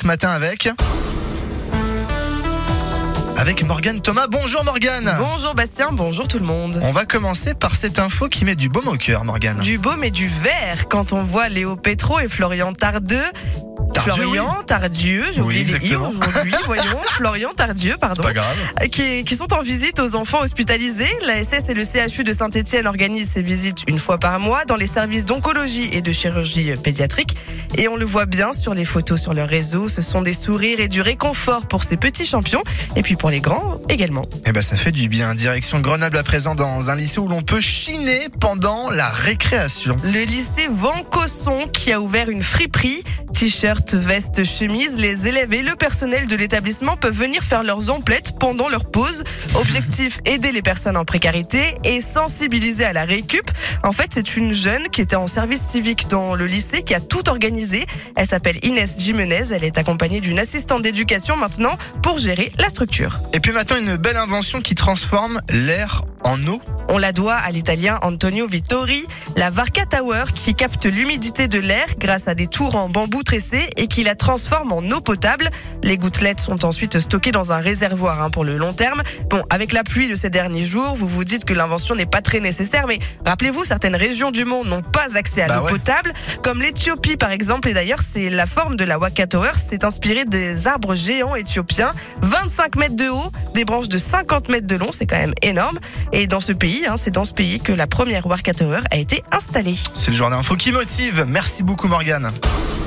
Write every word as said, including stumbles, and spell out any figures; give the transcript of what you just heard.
matin avec... Avec Morgane Thomas. Bonjour Morgane. Bonjour Bastien, bonjour tout le monde. On va commencer par cette info qui met du baume au cœur, Morgane. Du baume et du vert quand on voit Léo Pétro et Florian Tardeux. Tardieu, Florian oui. Tardieu, j'ai Oui, oublié les i exactement. aujourd'hui, voyons, Florian Tardieu, pardon. Pas grave. Qui, qui sont en visite aux enfants hospitalisés. La S S et le C H U de Saint-Etienne organisent ces visites une fois par mois dans les services d'oncologie et de chirurgie pédiatrique. Et on le voit bien sur les photos sur leur réseau, ce sont des sourires et du réconfort pour ces petits champions. Et puis pour les grands également. Eh ben ça fait du bien. Direction Grenoble à présent dans un lycée où l'on peut chiner pendant la récréation. Le lycée Vancosson qui a ouvert une friperie. T-shirt, veste, chemise, les élèves et le personnel de l'établissement peuvent venir faire leurs emplettes pendant leur pause. Objectif, aider les personnes en précarité et sensibiliser à la récup. En fait, c'est une jeune qui était en service civique dans le lycée qui a tout organisé. Elle s'appelle Inès Jimenez. Elle est accompagnée d'une assistante d'éducation maintenant pour gérer la structure. Et puis maintenant, une belle invention qui transforme l'air en eau. On la doit à l'italien Antonio Vittori, la Varca Tower qui capte l'humidité de l'air grâce à des tours en bambou tressé et qui la transforme en eau potable. Les gouttelettes sont ensuite stockées dans un réservoir hein, pour le long terme. Bon, avec la pluie de ces derniers jours, vous vous dites que l'invention n'est pas très nécessaire, mais rappelez-vous, certaines régions du monde n'ont pas accès à bah l'eau ouais. potable, comme l'Éthiopie par exemple. Et d'ailleurs, c'est la forme de la Varca Tower, c'est inspiré des arbres géants éthiopiens, vingt-cinq mètres de haut, des branches de cinquante mètres de long, c'est quand même énorme. Et dans ce pays, hein, c'est dans ce pays que la première Varca Tower a été installée. C'est le genre d'info qui motive. Merci beaucoup Morgane.